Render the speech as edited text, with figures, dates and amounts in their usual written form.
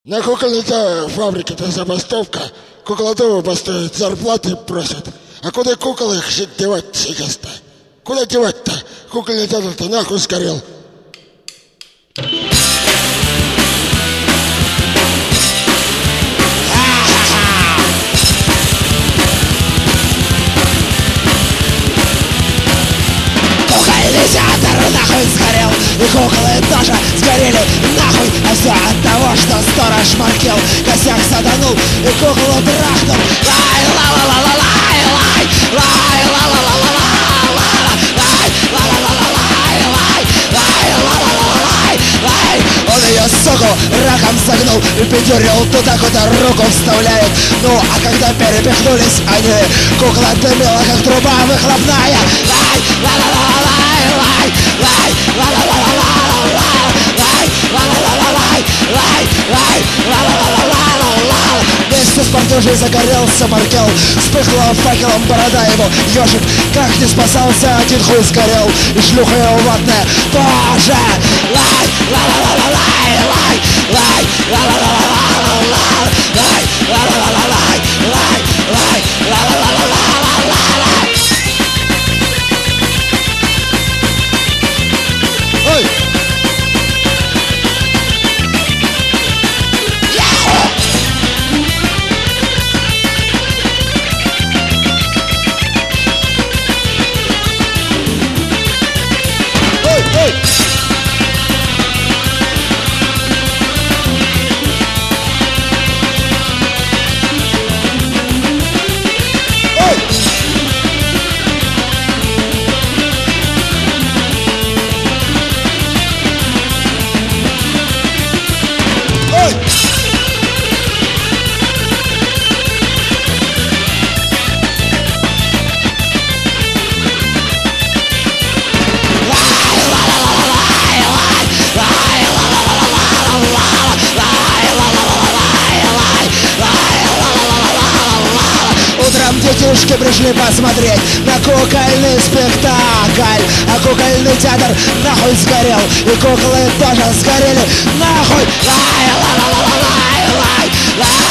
На кукольной фабрике-то забастовка. Куклодумы бастуют, зарплаты просят. А куда кукол их девать сейчас-то? Куда девать-то? Кукольный театр-то нахуй сгорел. Кукольный театр нахуй сгорел, и куклы тоже сгорели нахуй. А все от того, что сторож Маркел косяк саданул и куклу трахнул. Лай, ла-ла-ла-ла-лай, лай, лай, ла-ла-ла-ла-лай, лай, ла-ла-ла-ла-лай, лай, лай, ла-ла-ла-лай, лай. Он ее, суку, раком загнул и пидюрил туда, куда руку вставляет. Ну, а когда перепихнулись они, кукла дымила, как труба выхлопная. Лай, ла-ла-ла-лай, лай, лай, ла-ла-ла-ла-лай, лай, ла-ла-ла-лай, лай, лай, ла-ла-ла-ла-лай. Вместе с партюжей загорелся Маркел, вспыхнула факелом борода его. Ежик, как не спасался, один хуй сгорел, и шлюха его ватная тоже. Лай, ла-ла-ла-лай, лай, лай, ла-ла-ла-ла-лай, лай, ла-ла-ла-лай, лай, лай, ла-ла-ла-ла-лай. Ой! Детишки пришли посмотреть на кукольный спектакль, а кукольный театр нахуй сгорел, и куклы тоже сгорели нахуй. Лай, ла-ла-ла-лай, лай, лай.